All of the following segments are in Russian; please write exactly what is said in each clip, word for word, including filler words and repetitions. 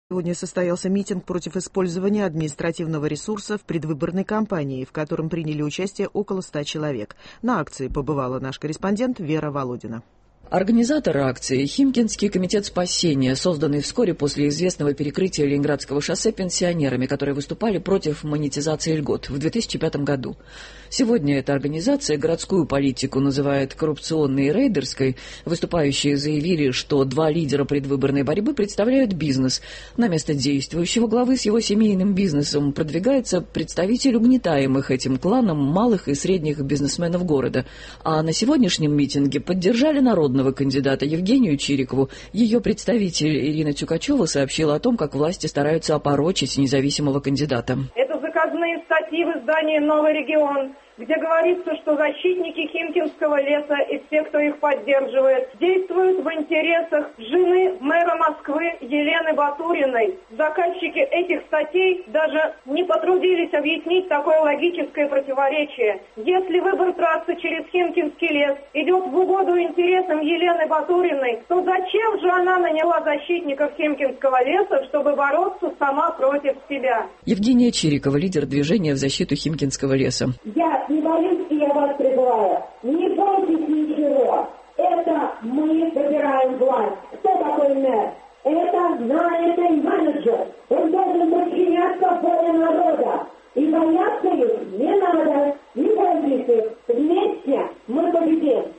Сегодня состоялся митинг против использования административного ресурса в предвыборной кампании, в котором приняли участие около ста человек. На акции побывала наш корреспондент Вера Володина. Организатор акции – Химкинский комитет спасения, созданный вскоре после известного перекрытия Ленинградского шоссе пенсионерами, которые выступали против монетизации льгот в две тысячи пятом году. Сегодня эта организация городскую политику называет коррупционной и рейдерской. Выступающие заявили, что два лидера предвыборной борьбы представляют бизнес. На место действующего главы с его семейным бизнесом продвигается представитель угнетаемых этим кланом малых и средних бизнесменов города. А на сегодняшнем митинге поддержали народного кандидата Евгению Чирикову. Ее представитель Ирина Тюкачева сообщила о том, как власти стараются опорочить независимого кандидата. Это заказные статьи в издании «Новый регион», где говорится, что защитники Химкинского леса и все, кто их поддерживает, действуют в интересах жены мэра Москвы Елены Батуриной. Заказчики этих статей даже не потрудились объяснить такое логическое противоречие. Если выбор трассы через Химкинский лес идет в угоду интересам Елены Батуриной, то зачем же она наняла защитников Химкинского леса, чтобы бороться сама против себя? Евгения Чирикова, лидер движения в защиту Химкинского леса. Я не боюсь, и я вас призываю. Не бойтесь ничего. Это мы выбираем власть. Кто такой мэр? Это знаменитый менеджер. Он должен подчиняться воле народа. И бояться их не надо. Не бойтесь их. Вместе мы победим.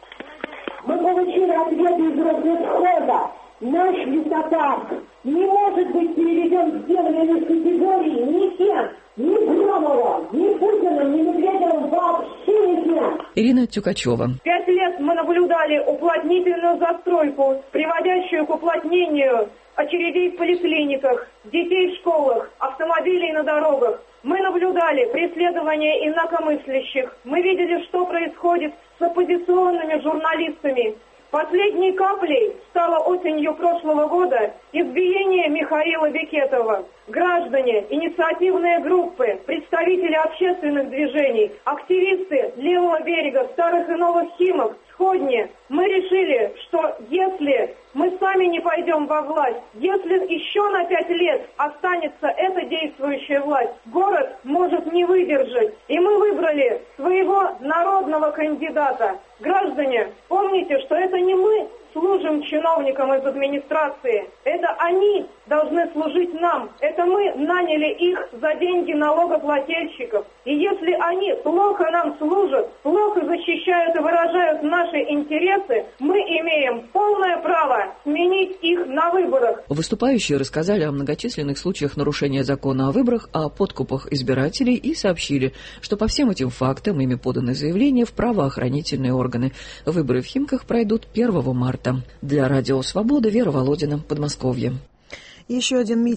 Мы получили ответы из Росвода. Наш лесопарк не может быть переведен в сделанные категории ни кем, ни Громовым, ни Путиным, ни Медведевым, вообще никем. Ирина Тюкачева. Пять лет мы наблюдали уплотнительную застройку, приводящую к уплотнению очередей в поликлиниках, детей в школах, автомобилей на дорогах. Мы наблюдали преследование инакомыслящих. Мы видели, что происходит с оппозиционными журналистами. Последней каплей стало осенью прошлого года избиение Михаила Бекетова. Граждане, инициативные группы, представители общественных движений, активисты левого берега, старых и новых Химок, Сходни, мы решили, что если мы сами не пойдем во власть, если еще на пять лет останется эта действующая власть, город может не выдержать. И мы выбрали своего народного кандидата. Граждане, помните, что это не мы служим чиновникам из администрации. Это они должны служить нам. Это мы наняли их за деньги налогоплательщиков. И если они плохо нам служат, плохо защищают и выражают наши интересы, мы имеем полное право сменить их на выборах. Выступающие рассказали о многочисленных случаях нарушения закона о выборах, о подкупах избирателей и сообщили, что по всем этим фактам ими поданы заявления в правоохранительные органы. Выборы в Химках пройдут первого марта. Для Радио Свобода, Вера Володина, Подмосковье. Еще один митинг.